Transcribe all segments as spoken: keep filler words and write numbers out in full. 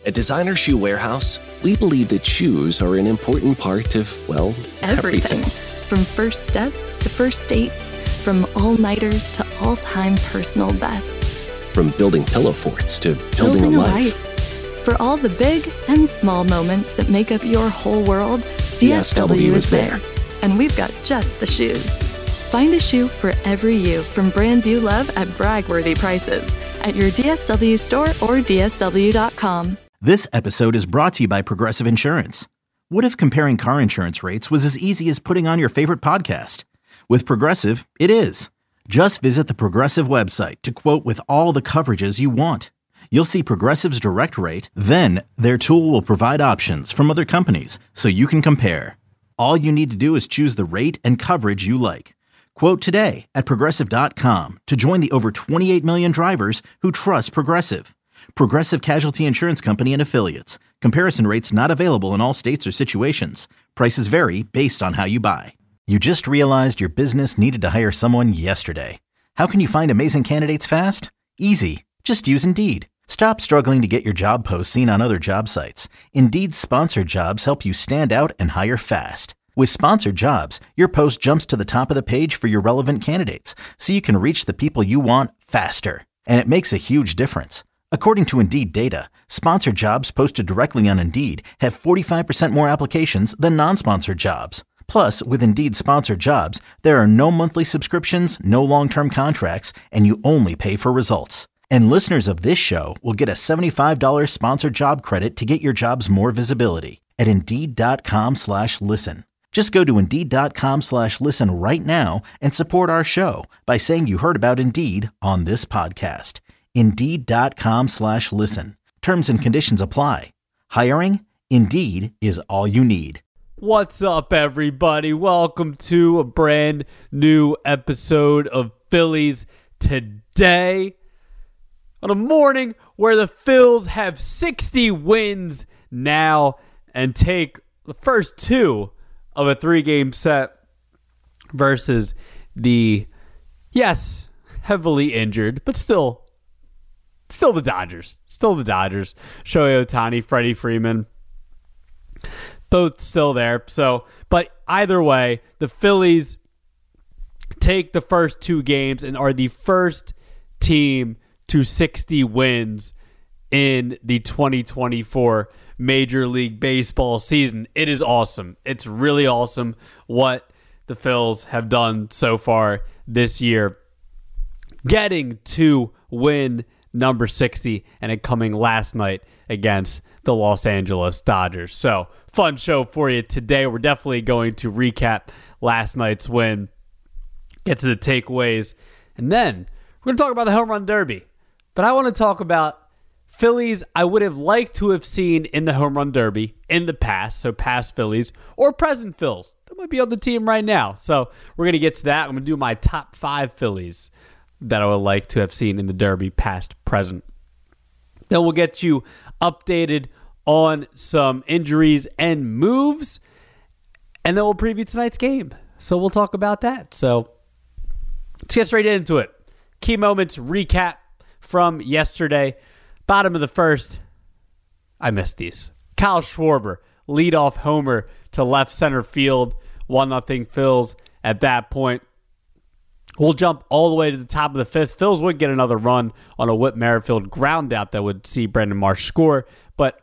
At Designer Shoe Warehouse, we believe that shoes are an important part of, well, everything. everything. From first steps to first dates, from all-nighters to all-time personal bests. From building pillow forts to building, Building a a life. life. For all the big and small moments that make up your whole world, D S W is there. And we've got just the shoes. Find a shoe for every you from brands you love at brag-worthy prices at your D S W store or D S W dot com. This episode is brought to you by Progressive Insurance. What if comparing car insurance rates was as easy as putting on your favorite podcast? With Progressive, it is. Just visit the Progressive website to quote with all the coverages you want. You'll see Progressive's direct rate, then their tool will provide options from other companies so you can compare. All you need to do is choose the rate and coverage you like. Quote today at Progressive dot com to join the over twenty-eight million drivers who trust Progressive. Progressive Casualty Insurance Company and Affiliates. Comparison rates not available in all states or situations. Prices vary based on how you buy. You just realized your business needed to hire someone yesterday. How can you find amazing candidates fast? Easy. Just use Indeed. Stop struggling to get your job posts seen on other job sites. Indeed's sponsored jobs help you stand out and hire fast. With sponsored jobs, your post jumps to the top of the page for your relevant candidates, so you can reach the people you want faster. And it makes a huge difference. According to Indeed data, sponsored jobs posted directly on Indeed have forty-five percent more applications than non-sponsored jobs. Plus, with Indeed sponsored jobs, there are no monthly subscriptions, no long-term contracts, and you only pay for results. And listeners of this show will get a seventy-five dollars sponsored job credit to get your jobs more visibility at Indeed.com slash listen. Just go to Indeed.com slash listen right now and support our show by saying you heard about Indeed on this podcast. Indeed.com slash listen. Terms and conditions apply. Hiring? Indeed is all you need. What's up, everybody? Welcome to a brand new episode of Phillies Today. On a morning where the Phils have sixty wins now and take the first two of a three-game set versus the, yes, heavily injured, but still, still the Dodgers. Still the Dodgers. Shohei Ohtani, Freddie Freeman, both still there. So, but either way, the Phillies take the first two games and are the first team to sixty wins in the twenty twenty-four Major League Baseball season. It is awesome. It's really awesome what the Phils have done so far this year. Getting to win number sixty and it coming last night against the Los Angeles Dodgers. So, fun show for you today. We're definitely going to recap last night's win, get to the takeaways, and then we're going to talk about the Home Run Derby. But I want to talk about Phillies I would have liked to have seen in the Home Run Derby in the past, so past Phillies, or present Phils. That might be on the team right now. So we're going to get to that. I'm going to do my top five Phillies that I would like to have seen in the Derby, past, present. Then we'll get you updated on some injuries and moves, and then we'll preview tonight's game. So we'll talk about that. So let's get straight into it. Key moments recap from yesterday. Bottom of the first, I missed these. Kyle Schwarber, leadoff homer to left center field. one nothing Phils at that point. We'll jump all the way to the top of the fifth. Phils would get another run on a Whit Merrifield ground out that would see Brandon Marsh score. But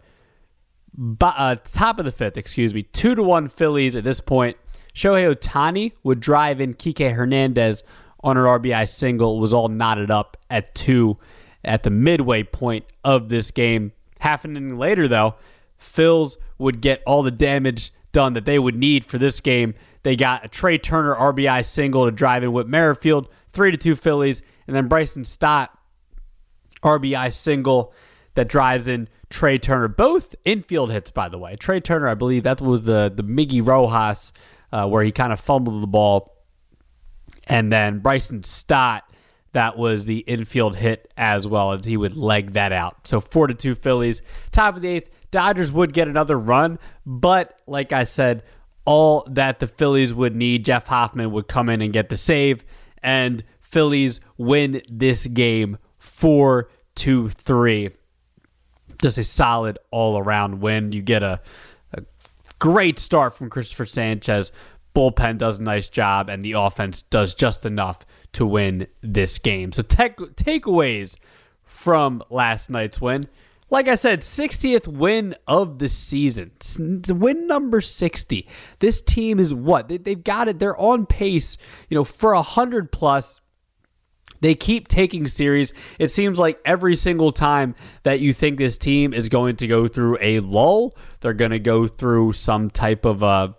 uh, top of the fifth, excuse me, two to one Phillies at this point. Shohei Ohtani would drive in Kike Hernandez on an R B I single. It was all knotted up at two at the midway point of this game. Half an inning later, though, Phils would get all the damage done that they would need for this game. They got a Trey Turner R B I single to drive in with Merrifield, three to two Phillies, and then Bryson Stott R B I single that drives in Trey Turner. Both infield hits, by the way. Trey Turner, I believe that was the, the Miggy Rojas uh, where he kind of fumbled the ball. And then Bryson Stott, that was the infield hit as well, as he would leg that out. So four to two Phillies. Top of the eighth, Dodgers would get another run, but like I said, all that the Phillies would need, Jeff Hoffman would come in and get the save, and Phillies win this game four to three. just a solid all-around win. You get a, a great start from Christopher Sanchez. Bullpen does a nice job, and the offense does just enough to win this game. So take, takeaways from last night's win. Like I said, sixtieth win of the season. It's win number sixty. This team is what? They, they've got it. They're on pace, you know, for one hundred plus. They keep taking series. It seems like every single time that you think this team is going to go through a lull, they're going to go through some type of a,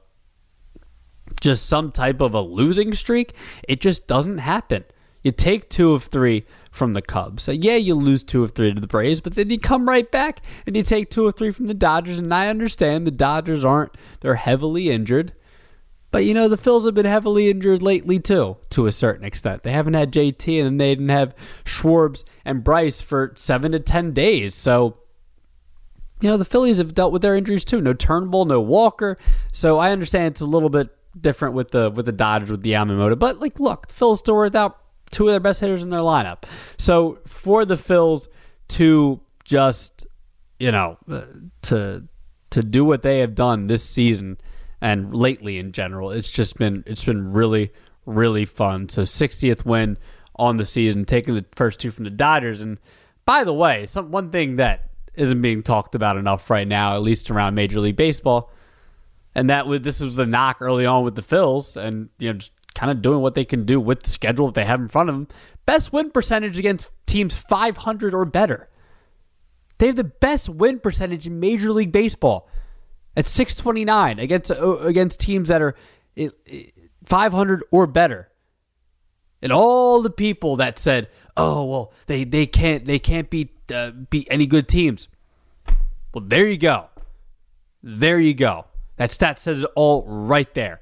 just some type of a losing streak. It just doesn't happen. You take two of three from the Cubs. So yeah, you lose two of three to the Braves, but then you come right back and you take two of three from the Dodgers. And I understand the Dodgers aren't, they're heavily injured. But, you know, the Phils have been heavily injured lately, too, to a certain extent. They haven't had J T, and they didn't have Schwartz and Bryce for seven to ten days. So, you know, the Phillies have dealt with their injuries, too. No Turnbull, no Walker. So I understand it's a little bit different with the with the Dodgers, with the Yamamoto. But, like, look, the Phils still were without two of their best hitters in their lineup. So for the Phils to just, you know, to to do what they have done this season and lately in general, it's just been it's been really, really fun. So sixtieth win on the season, taking the first two from the Dodgers. And by the way, some one thing that isn't being talked about enough right now, at least around Major League Baseball, and that was this was the knock early on with the Phils, and you know, just kind of doing what they can do with the schedule that they have in front of them. Best win percentage against teams five hundred or better. They have the best win percentage in Major League Baseball at six twenty-nine against uh, against teams that are five hundred or better. And all the people that said, "Oh, well, they, they can't they can't beat uh, beat any good teams." Well, there you go. There you go. That stat says it all right there.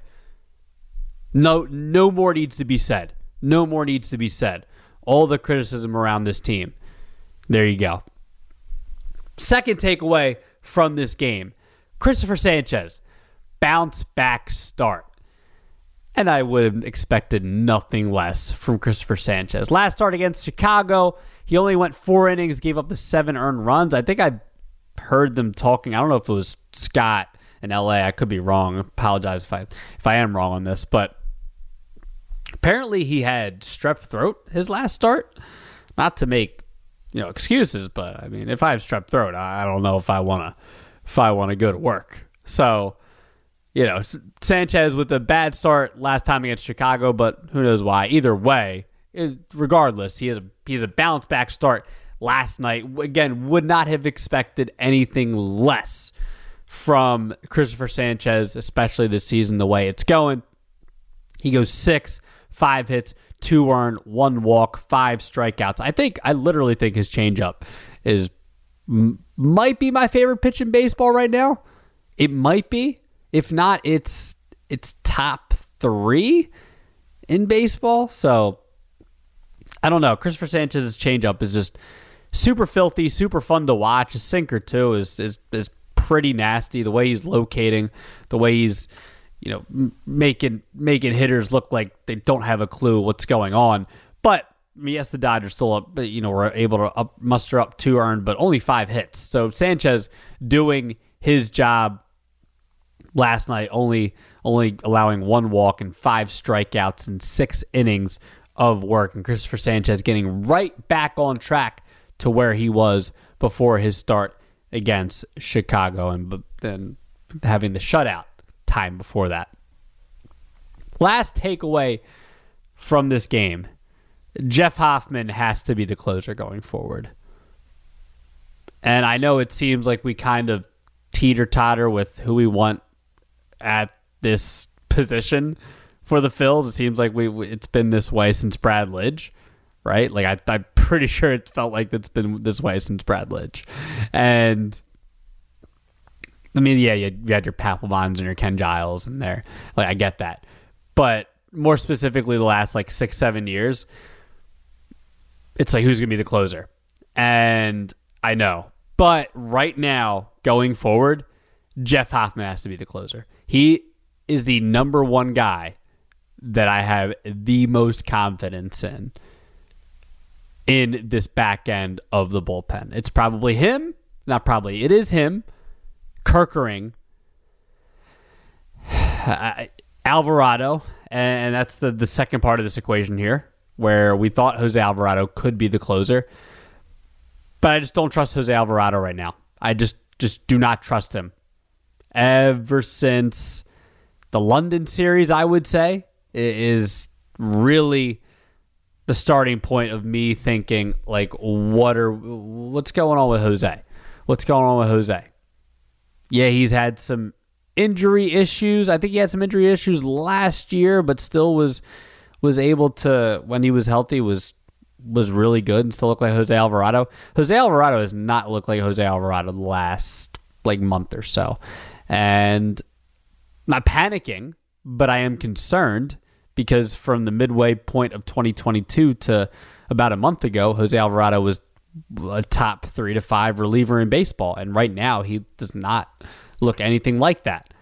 No, no more needs to be said. No more needs to be said. All the criticism around this team. There you go. Second takeaway from this game. Christopher Sanchez, bounce back start. And I would have expected nothing less from Christopher Sanchez. Last start against Chicago, he only went four innings, gave up the seven earned runs. I think I heard them talking. I don't know if it was Scott in L A. I could be wrong. I apologize if I if I am wrong on this, but apparently he had strep throat his last start. Not to make, you know, excuses, but I mean, if I have strep throat, I don't know if I want to if I want to go to work. So, you know, Sanchez with a bad start last time against Chicago, but who knows why. Either way, regardless, he has a he has a bounce back start last night. Again, would not have expected anything less from Christopher Sanchez, especially this season, the way it's going. He goes six, five hits, two earned, one walk, five strikeouts. I think, I literally think his changeup is, m- might be my favorite pitch in baseball right now. It might be. If not, it's, it's top three in baseball. So, I don't know. Christopher Sanchez's changeup is just super filthy, super fun to watch. His sinker, too, is is is pretty nasty. The way he's locating, the way he's, you know, making making hitters look like they don't have a clue what's going on. But I mean, yes, the Dodgers still up, you know, were able to up, muster up two earned, but only five hits. So Sanchez doing his job last night, only only allowing one walk and five strikeouts in six innings of work, and Christopher Sanchez getting right back on track to where he was before his start against Chicago, and then having the shutout time before that. Last takeaway from this game, Jeff Hoffman has to be the closer going forward. And I know it seems like we kind of teeter-totter with who we want at this position for the Phils. It seems like we it's been this way since Brad Lidge, right? Like I, I'm pretty sure it felt like it's been this way since Brad Lidge. And I mean, yeah, you, you had your Papelbons and your Ken Giles in there. Like I get that, but more specifically, the last like six, seven years, it's like who's gonna be the closer? And I know, but right now, going forward, Jeff Hoffman has to be the closer. He is the number one guy that I have the most confidence in in this back end of the bullpen. It's probably him, not probably, it is him, Kerkering, Alvarado, and that's the, the second part of this equation here, where we thought Jose Alvarado could be the closer. But I just don't trust Jose Alvarado right now. I just, just do not trust him. Ever since the London series, I would say, is really the starting point of me thinking, like, what are what's going on with Jose? What's going on with Jose? Yeah, he's had some injury issues. I think he had some injury issues last year, but still was was able to, when he was healthy, was was really good and still looked like Jose Alvarado. Jose Alvarado has not looked like Jose Alvarado the last like month or so. And I'm not panicking, but I am concerned because from the midway point of twenty twenty-two to about a month ago, Jose Alvarado was a top three to five reliever in baseball. And right now he does not look anything like that.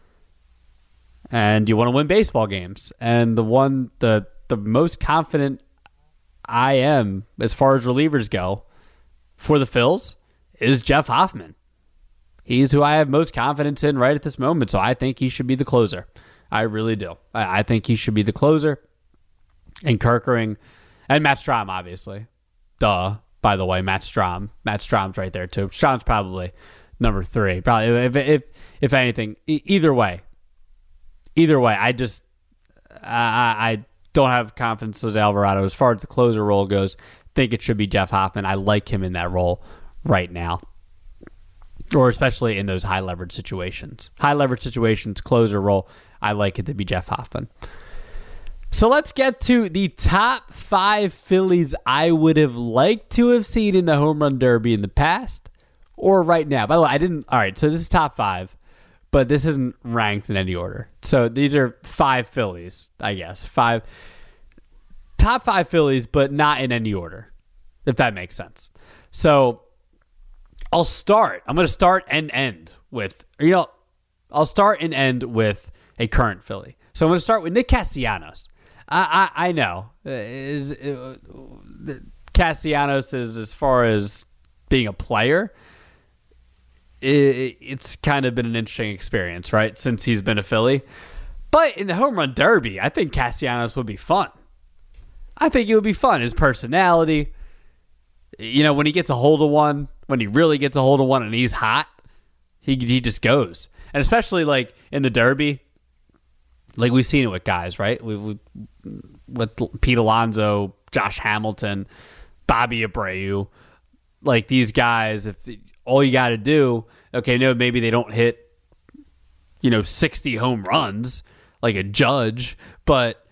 And you want to win baseball games. And the one, the the most confident I am as far as relievers go for the Phils is Jeff Hoffman. He's who I have most confidence in right at this moment. So I think he should be the closer. I really do. I, I think he should be the closer. And Kerkering and Matt Strahm, obviously. Duh. By the way, Matt Strahm. Matt Strahm's right there too. Strahm's probably number three. Probably if if if anything. E- either way. Either way, I just I, I don't have confidence in Jose Alvarado. As far as the closer role goes, think it should be Jeff Hoffman. I like him in that role right now. Or especially in those high leverage situations. High leverage situations, closer role, I like it to be Jeff Hoffman. So let's get to the top five Phillies I would have liked to have seen in the home run derby in the past or right now. By the way, I didn't. All right, so this is top five, but this isn't ranked in any order. So these are five Phillies, I guess. Five top five Phillies, but not in any order, if that makes sense. So I'll start. I'm going to start and end with, you know, I'll start and end with a current Philly. So I'm going to start with Nick Castellanos. I I, I know. Is, uh, Castellanos is, as far as being a player, it, it's kind of been an interesting experience, right, since he's been a Philly. But in the home run derby, I think Castellanos would be fun. I think it would be fun. His personality, you know, when he gets a hold of one, when he really gets a hold of one and he's hot, he he just goes. And especially like in the derby, like we've seen it with guys, right? We, we with Pete Alonso, Josh Hamilton, Bobby Abreu, like these guys. If all you got to do, okay, no, maybe they don't hit, you know, sixty home runs like a Judge, but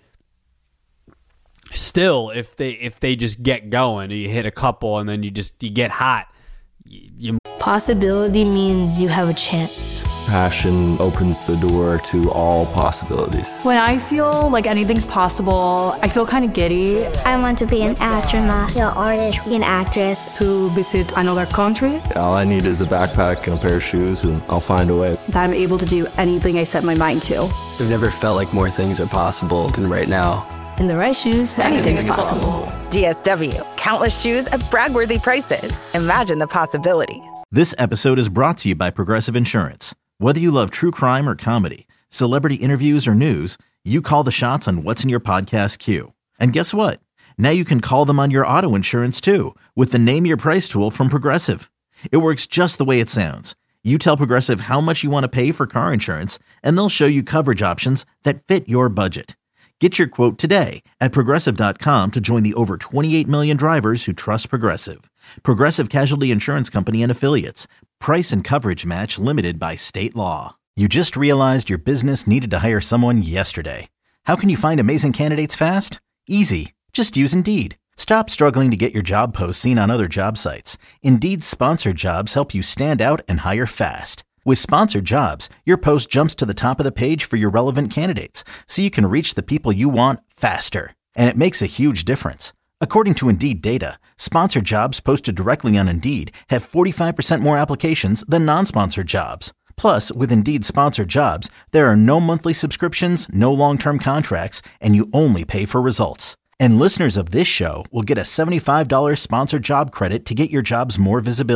still, if they if they just get going, you hit a couple and then you just you get hot. You, Possibility means you have a chance. Passion opens the door to all possibilities. When I feel like anything's possible, I feel kind of giddy. I want to be an astronaut, an artist, an actress. To visit another country. All I need is a backpack and a pair of shoes, and I'll find a way. That I'm able to do anything I set my mind to. I've never felt like more things are possible than right now. In the right shoes, anything's possible. D S W. Countless shoes at brag-worthy prices. Imagine the possibilities. This episode is brought to you by Progressive Insurance. Whether you love true crime or comedy, celebrity interviews or news, you call the shots on what's in your podcast queue. And guess what? Now you can call them on your auto insurance too with the Name Your Price tool from Progressive. It works just the way it sounds. You tell Progressive how much you want to pay for car insurance, and they'll show you coverage options that fit your budget. Get your quote today at Progressive dot com to join the over twenty-eight million drivers who trust Progressive. Progressive Casualty Insurance Company and Affiliates. Price and coverage match limited by state law. You just realized your business needed to hire someone yesterday. How can you find amazing candidates fast? Easy. Just use Indeed. Stop struggling to get your job posts seen on other job sites. Indeed's sponsored jobs help you stand out and hire fast. With sponsored jobs, your post jumps to the top of the page for your relevant candidates, so you can reach the people you want faster. And it makes a huge difference. According to Indeed data, sponsored jobs posted directly on Indeed have forty-five percent more applications than non-sponsored jobs. Plus, with Indeed sponsored jobs, there are no monthly subscriptions, no long-term contracts, and you only pay for results. And listeners of this show will get a seventy-five dollars sponsored job credit to get your jobs more visibility.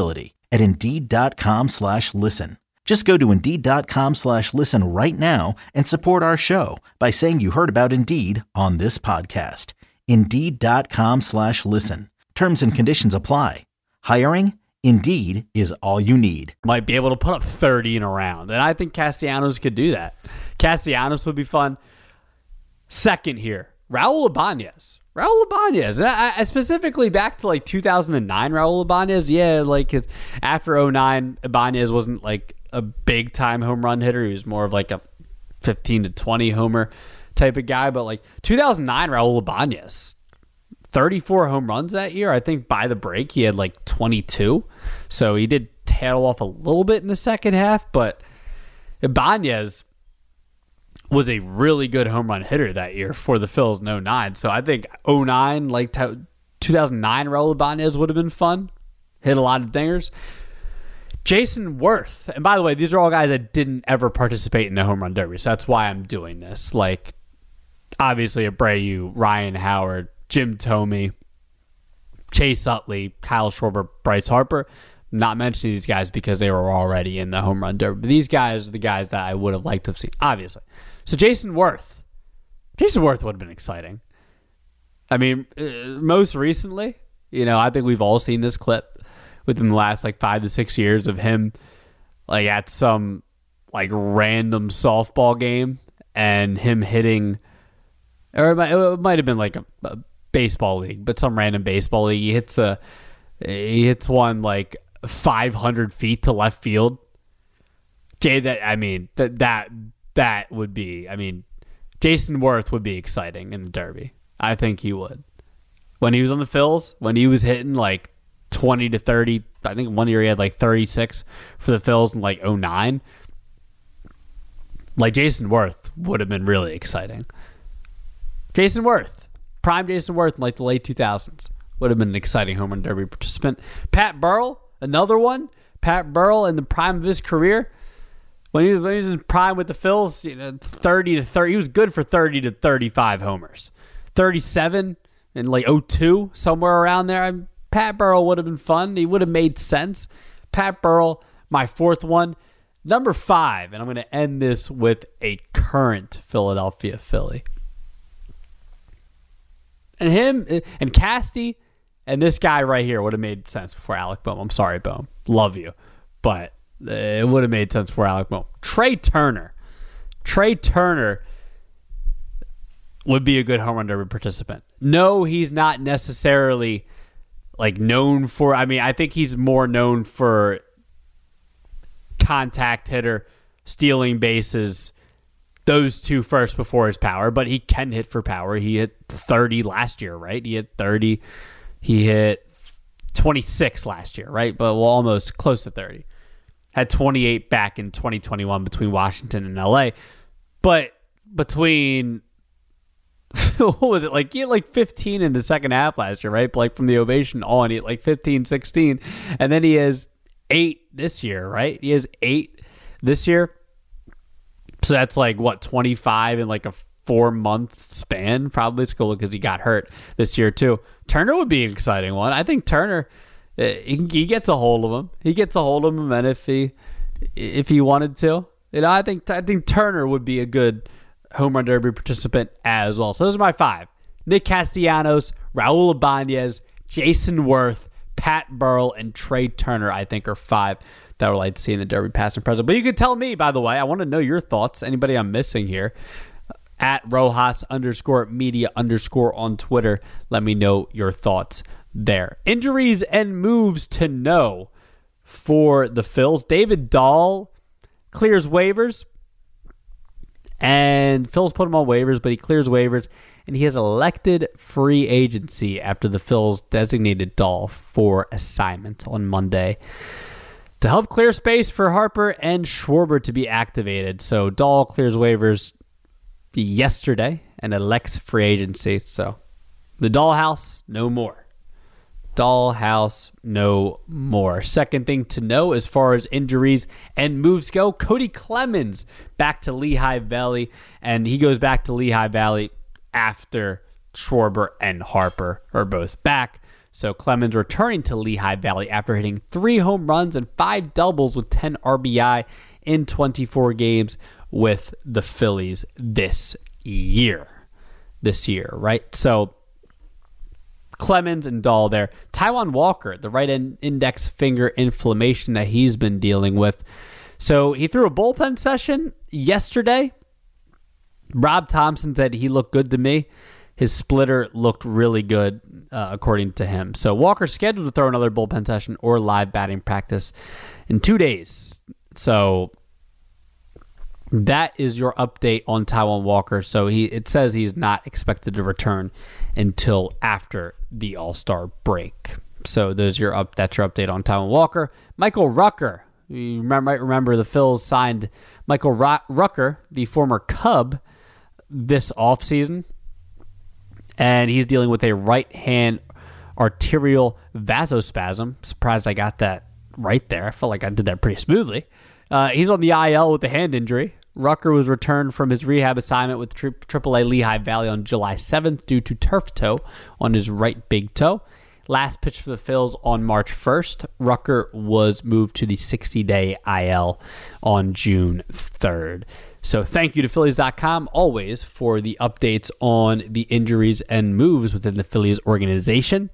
at Indeed.com slash listen. Just go to Indeed.com slash listen right now and support our show by saying you heard about Indeed on this podcast. Indeed.com slash listen. Terms and conditions apply. Hiring? Indeed is all you need. Might be able to put up thirty in a round, and I think Castellanos could do that. Castellanos would be fun. Second here, Raul Ibanez. Raul Ibanez. I, I specifically back to like two thousand nine Raul Ibanez. Yeah, like after oh nine, Ibanez wasn't like a big time home run hitter. He was more of like a fifteen to twenty homer type of guy. But like two thousand nine Raul Ibanez, thirty-four home runs that year. I think by the break he had like twenty-two. So he did tail off a little bit in the second half, but Ibanez was a really good home run hitter that year for the Phils in oh nine. So I think oh nine, like two thousand nine Raul Ibanez would have been fun. Hit a lot of dingers. Jason Worth. And by the way, these are all guys that didn't ever participate in the home run derby. So that's why I'm doing this. Like, obviously Abreu, Ryan Howard, Jim Thome, Chase Utley, Kyle Schwarber, Bryce Harper. Not mentioning these guys because they were already in the home run derby. But these guys are the guys that I would have liked to have seen, obviously. So Jason Worth. Jason Worth would have been exciting. I mean, uh, most recently, you know, I think we've all seen this clip within the last like five to six years of him like at some like random softball game and him hitting, or it might, it might have been like a, a baseball league, but some random baseball league. He hits a, he hits one like five hundred feet to left field. Jay, that I mean that that that would be. I mean, Jason Worth would be exciting in the Derby. I think he would. When he was on the Phils, when he was hitting like twenty to thirty, I think one year he had like thirty-six for the Phils in like oh nine. Like Jason Worth would have been really exciting. Jason Worth, prime Jason Worth in like the late two thousands would have been an exciting home run derby participant. Pat Burrell, another one. Pat Burrell in the prime of his career. When he was, when he was in prime with the Phils, you know, thirty to thirty, he was good for thirty to thirty-five homers. thirty-seven in like oh two, somewhere around there. I'm, Pat Burrell would have been fun. He would have made sense. Pat Burrell, my fourth one. Number five, and I'm going to end this with a current Philadelphia Philly. And him, and Casty, and this guy right here would have made sense before Alec Bohm. I'm sorry, Bohm. Love you. But it would have made sense before Alec Bohm. Trey Turner. Trey Turner would be a good home run derby participant. No, he's not necessarily like known for, I mean, I think he's more known for contact hitter, stealing bases, those two first before his power, but he can hit for power. He hit thirty last year, right? He hit thirty. He hit twenty-six last year, right? But well, almost close to thirty. Had twenty-eight back in twenty twenty-one between Washington and L A. But between, what was it? Like, he had like fifteen in the second half last year, right? But like from the ovation on, he had like fifteen, sixteen. And then he has eight this year, right? He has eight this year. So that's like, what, twenty-five in like a four-month span? Probably. It's cool because he got hurt this year too. Turner would be an exciting one. I think Turner, he, he gets a hold of him. He gets a hold of him, and if he if he wanted to, you know, I think I think Turner would be a good home run derby participant as well. So those are my five: Nick Castellanos, Raul Ibanez, Jason Worth, Pat Burrell, and Trey Turner. I think are five that I would like to see in the derby past and present. But you could tell me, by the way, I want to know your thoughts. Anybody I'm missing here? At Rojas underscore media underscore on Twitter. Let me know your thoughts there. Injuries and moves to know for the Phils. David Dahl clears waivers. And Phils put him on waivers, but he clears waivers. And he has elected free agency after the Phils designated Dahl for assignment on Monday to help clear space for Harper and Schwarber to be activated. So Dahl clears waivers yesterday and elects free agency. So the dollhouse, no more. Dollhouse, no more. Second thing to know as far as injuries and moves go, Cody Clemens back to Lehigh Valley, and he goes back to Lehigh Valley after Schwarber and Harper are both back. So Clemens returning to Lehigh Valley after hitting three home runs and five doubles with ten R B I in twenty-four games with the Phillies this year. This year, right? So Clemens and Dahl there. Taijuan Walker, the right in- index finger inflammation that he's been dealing with. So he threw a bullpen session yesterday. Rob Thompson said he looked good to me. His splitter looked really good, uh, according to him. So Walker's scheduled to throw another bullpen session or live batting practice in two days. So that is your update on Taijuan Walker. So he it says he's not expected to return until after the All-Star break. So there's your up. That's your update on Taijuan Walker. Michael Rucker. You might remember the Phils signed Michael Rucker, the former Cub, this offseason. And he's dealing with a right-hand arterial vasospasm. Surprised I got that right there. I felt like I did that pretty smoothly. Uh, he's on the I L with a hand injury. Rucker was returned from his rehab assignment with tri- triple A Lehigh Valley on July seventh due to turf toe on his right big toe. Last pitch for the Phils on March first. Rucker was moved to the sixty-day I L on June third. So thank you to Phillies dot com always for the updates on the injuries and moves within the Phillies organization.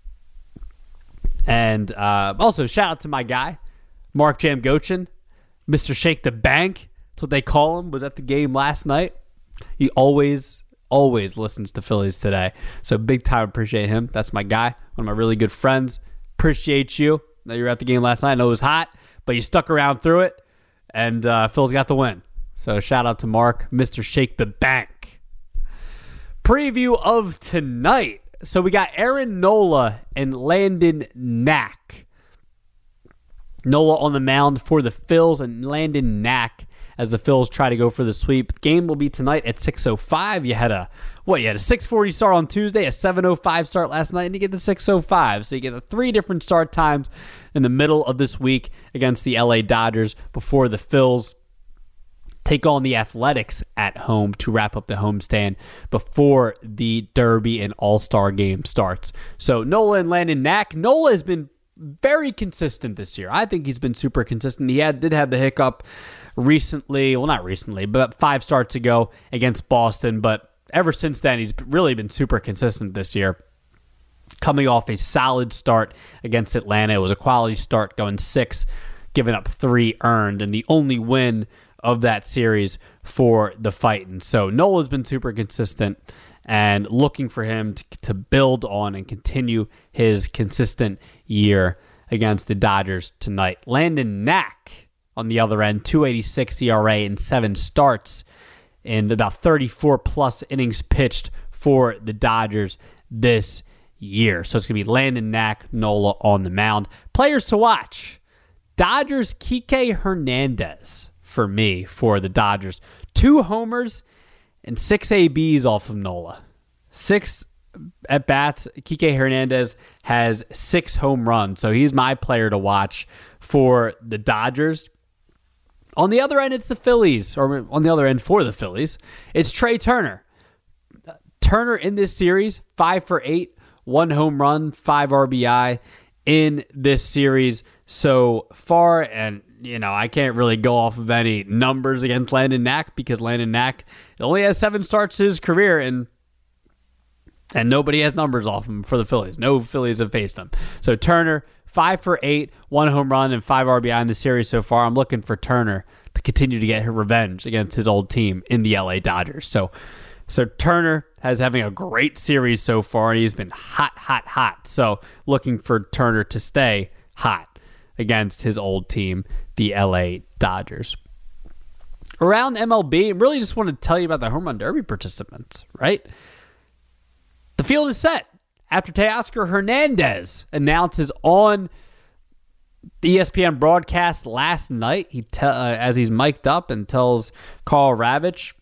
And uh, also shout out to my guy, Mark Jamgochin, Mister Shake the Bank. That's what they call him. Was at the game last night. He always, always listens to Phillies Today. So big time appreciate him. That's my guy. One of my really good friends. Appreciate you. That you were at the game last night. I know it was hot, but you stuck around through it. And uh, Phil's got the win. So shout out to Mark, Mister Shake the Bank. Preview of tonight. So we got Aaron Nola and Landon Knack. Nola on the mound for the Phils and Landon Knack as the Phils try to go for the sweep. The game will be tonight at six oh five. You had a what? You had a six forty start on Tuesday, a seven oh five start last night, and you get the six oh five. So you get the three different start times in the middle of this week against the L A Dodgers before the Phils take on the Athletics at home to wrap up the homestand before the Derby and All-Star game starts. So Nola and Landon Knack. Nola has been very consistent this year. I think he's been super consistent. He had did have the hiccup recently, well, not recently, but five starts ago against Boston. But ever since then, he's really been super consistent this year. Coming off a solid start against Atlanta. It was a quality start, going six, giving up three earned, and the only win of that series for the Fightin'. So Nola's been super consistent and looking for him to, to build on and continue his consistent year against the Dodgers tonight. Landon Knack on the other end, two eighty-six E R A in seven starts and about thirty-four plus innings pitched for the Dodgers this year. So it's going to be Landon Knack, Nola on the mound. Players to watch. Dodgers Kike Hernandez for me for the Dodgers. Two homers and six A Bs off of Nola. Six at-bats. Kike Hernandez has six home runs, so he's my player to watch for the Dodgers. On the other end, it's the Phillies, or on the other end for the Phillies, it's Trey Turner. Turner in this series, five for eight, one home run, five R B I in this series so far, and you know, I can't really go off of any numbers against Landon Knack because Landon Knack only has seven starts in his career, and and nobody has numbers off him for the Phillies. No Phillies have faced him. So Turner, five for eight, one home run, and five R B I in the series so far. I'm looking for Turner to continue to get her revenge against his old team in the L A Dodgers. So, so Turner has having a great series so far, and he's been hot, hot, hot. So looking for Turner to stay hot against his old team, the L A Dodgers. Around M L B, I really just want to tell you about the Home Run Derby participants, right? The field is set after Teoscar Hernandez announces on the E S P N broadcast last night, he te- uh, as he's mic'd up and tells Carl Ravitch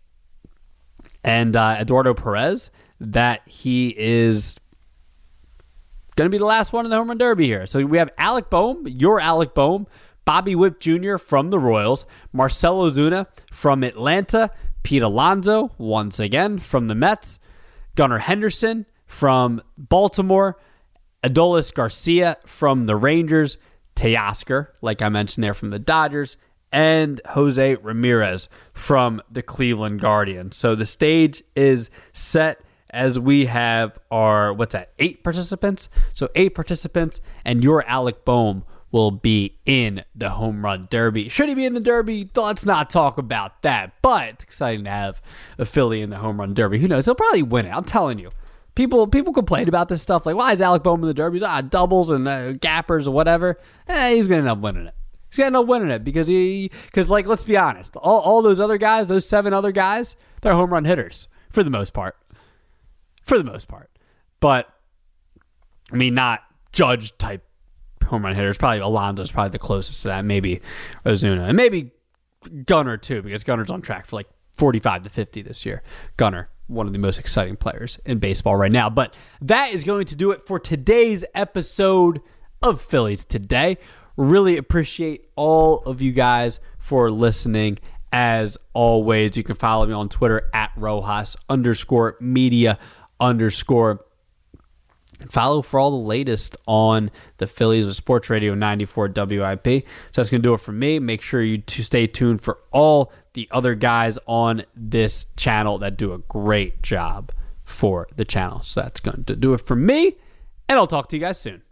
and uh, Eduardo Perez that he is going to be the last one in the Home Run Derby here. So we have Alec Bohm, your Alec Bohm, Bobby Witt Junior from the Royals, Marcell Ozuna from Atlanta, Pete Alonso, once again, from the Mets, Gunnar Henderson from Baltimore, Adolis Garcia from the Rangers, Teoscar, like I mentioned there, from the Dodgers, and Jose Ramirez from the Cleveland Guardians. So the stage is set as we have our, what's that, eight participants? So eight participants, and your Alec Bohm will be in the Home Run Derby. Should he be in the Derby? Let's not talk about that. But it's exciting to have a Philly in the Home Run Derby. Who knows? He'll probably win it. I'm telling you. People people complain about this stuff. Like, why is Alec Bohm in the Derby? He's, ah, doubles and uh, gappers or whatever. Eh, he's going to end up winning it. He's going to end up winning it because, he, because like, let's be honest. All, all those other guys, those seven other guys, they're home run hitters for the most part. For the most part. But, I mean, not Judge type home run hitters. Probably Alonso's probably the closest to that. Maybe Ozuna. And maybe Gunnar, too, because Gunnar's on track for like forty-five to fifty this year. Gunnar, one of the most exciting players in baseball right now. But that is going to do it for today's episode of Phillies Today. Really appreciate all of you guys for listening. As always, you can follow me on Twitter at Rojas underscore media underscore. And follow for all the latest on the Phillies with Sports Radio ninety-four W I P. So that's going to do it for me. Make sure you to stay tuned for all the other guys on this channel that do a great job for the channel. So that's going to do it for me, and I'll talk to you guys soon.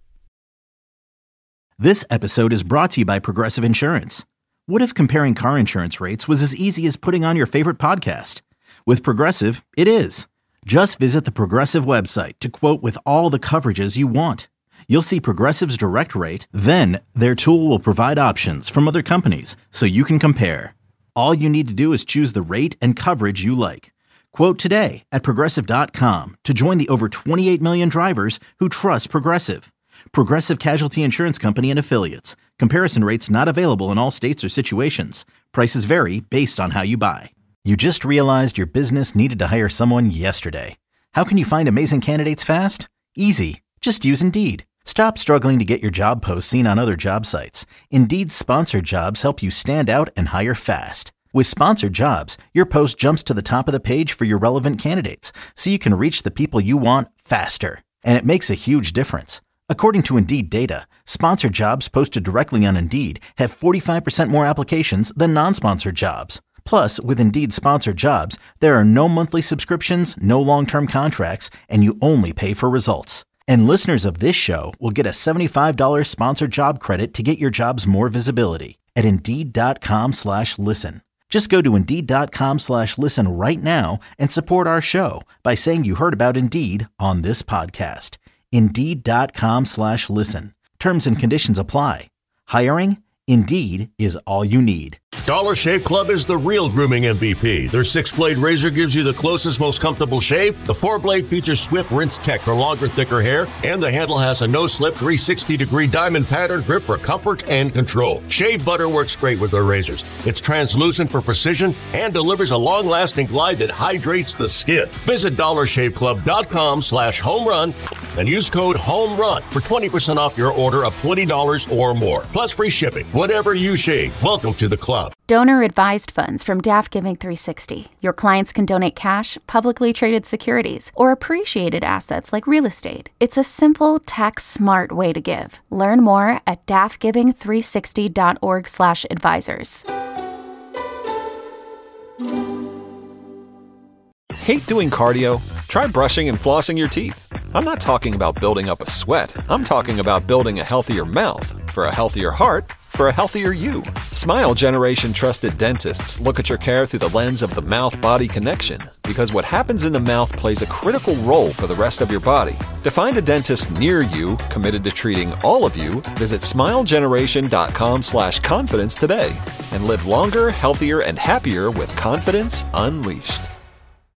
This episode is brought to you by Progressive Insurance. What if comparing car insurance rates was as easy as putting on your favorite podcast? With Progressive, it is. Just visit the Progressive website to quote with all the coverages you want. You'll see Progressive's direct rate, then their tool will provide options from other companies so you can compare. All you need to do is choose the rate and coverage you like. Quote today at Progressive dot com to join the over twenty-eight million drivers who trust Progressive. Progressive Casualty Insurance Company and Affiliates. Comparison rates not available in all states or situations. Prices vary based on how you buy. You just realized your business needed to hire someone yesterday. How can you find amazing candidates fast? Easy. Just use Indeed. Stop struggling to get your job posts seen on other job sites. Indeed's sponsored jobs help you stand out and hire fast. With sponsored jobs, your post jumps to the top of the page for your relevant candidates, so you can reach the people you want faster. And it makes a huge difference. According to Indeed data, sponsored jobs posted directly on Indeed have forty-five percent more applications than non-sponsored jobs. Plus, with Indeed sponsored jobs, there are no monthly subscriptions, no long-term contracts, and you only pay for results. And listeners of this show will get a seventy-five dollars sponsored job credit to get your jobs more visibility at Indeed.com slash listen. Just go to Indeed.com slash listen right now and support our show by saying you heard about Indeed on this podcast. Indeed.com slash listen. Terms and conditions apply. Hiring? Indeed is all you need. Dollar Shave Club is the real grooming M V P. Their six-blade razor gives you the closest, most comfortable shave. The four-blade features Swift Rinse Tech for longer, thicker hair. And the handle has a no-slip three hundred sixty degree diamond pattern grip for comfort and control. Shave butter works great with their razors. It's translucent for precision and delivers a long-lasting glide that hydrates the skin. Visit dollarshaveclub.com slash home run and use code HOMERUN for twenty percent off your order of twenty dollars or more. Plus free shipping. Whatever you shave, welcome to the club. Donor-advised funds from D A F Giving three sixty. Your clients can donate cash, publicly traded securities, or appreciated assets like real estate. It's a simple, tax-smart way to give. Learn more at daffgiving three sixty dot org slash advisors. Hate doing cardio? Try brushing and flossing your teeth. I'm not talking about building up a sweat. I'm talking about building a healthier mouth. For a healthier heart, for a healthier you. Smile Generation trusted dentists look at your care through the lens of the mouth-body connection, because what happens in the mouth plays a critical role for the rest of your body. To find a dentist near you committed to treating all of you, visit smilegeneration.com slash confidence today and live longer, healthier, and happier with confidence unleashed.